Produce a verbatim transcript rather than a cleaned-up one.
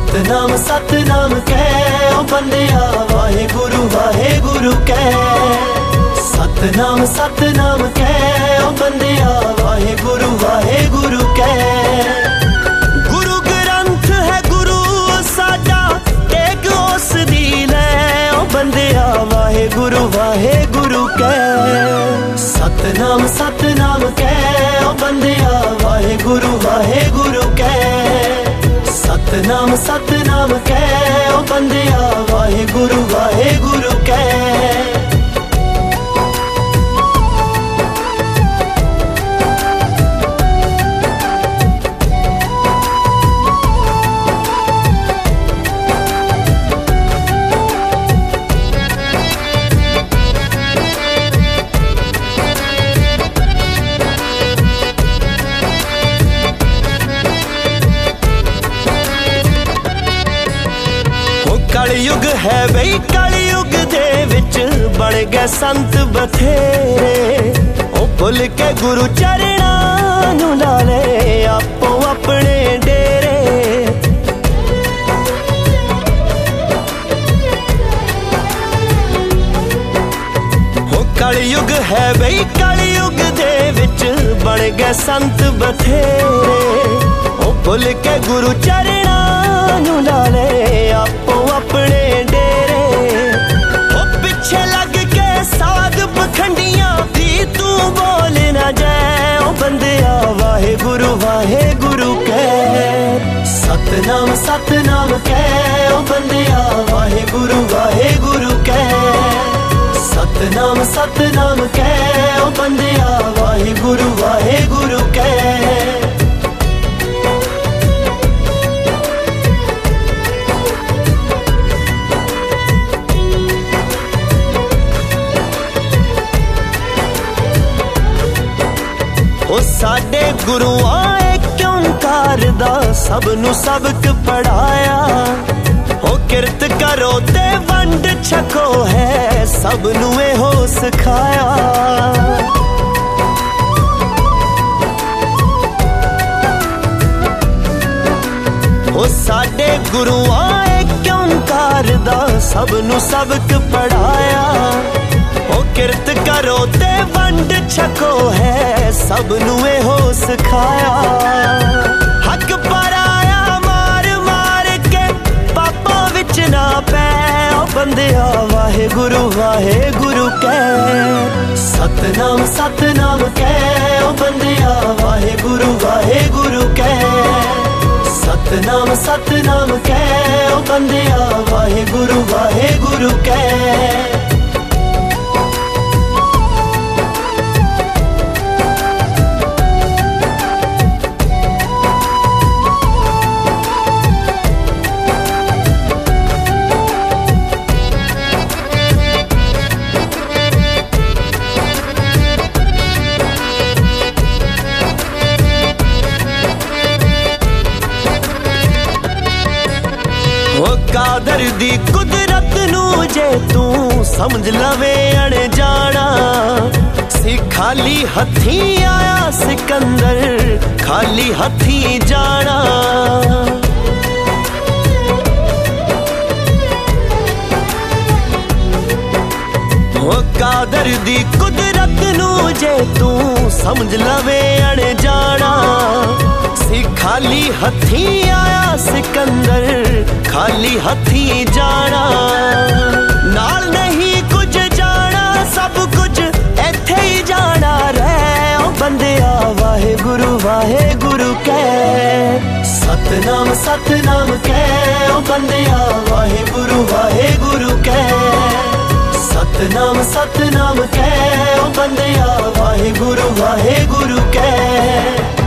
सतनाम सतनाम कह ओ बंदिया वाहे गुरु वाहे गुरु कह। सतनाम सतनाम कह ओ बंदिया वाहे गुरु वाहे गुरु कह। गुरु ग्रंथ है गुरु साडा टेक उस दी लै ओ बंदिया वाहे गुरु वाहे गुरु कह। सतनाम सतनाम कह ओ बंदिया वाहे गुरु वाहे गुरु कह। सतनाम सतनाम कह ओ बंदिया वाहे गुरु वाहे गुरु कह। कलयुग है बई कलयुग दे विच बण गए संत बथेरे। ओ भुल के गुरु चरणां नूं ला ले आपो अपने डेरे। ओ कलयुग है बई कलयुग दे विच बण गए संत बथेरे। ओ भुल के गुरु चरणां नूं ला ले आपो अपने डेरे। ओ पिछे लग के साध पखंडियां दी तू बोल ना जाए ओ बंदिया वाहे गुरु वाहे गुरु कह। सतनाम सतनाम कह ओ बंदिया वाहे गुरु वाहे गुरु कह। सतनाम सतनाम कह ओ बंदिया वाहे गुरु वाहे गुरु कह। ओ साडे गुरुआं इक ओंकार दा सबनू सबक पढ़ाया। ओ किरत करो ते वंड छको है सबनू एहो सिखाया। ओ साडे गुरुआं इक ओंकार दा सबनू सबक पढ़ाया। ओ किरत करो ते वंड छको है सबनू एहो सिखाया। हक पराया मार मार के पापा विच ना पै ओ बंदिया वाहे गुरु वाहे गुरु कह। सतनाम सतनाम कह ओ बंदिया वाहे गुरु वाहे गुरु कह। सतनाम सतनाम कह ओ बंदिया वाहे गुरु वाहे गुरु कह। कादर दी कुदरत नू जे तू समझ लवे अनजाना। सी खाली हथी आया सिकंदर खाली हथी जाना। ओ कादर दी कुदरत नू जे तू समझ लवे अनजाना। सी खाली हथी आया सिकंदर खाली हथी जाना। नाल नहीं कुछ जाना सब कुछ इत्थे ही जाना रह ओ बंदिया वाहे गुरु वाहे गुरु कह। सतनाम सतनाम कह ओ बंदिया वाहे गुरु वाहे गुरु कह। सतनाम सतनाम कह ओ बंदिया वाहे गुरु वाहे गुरु कह।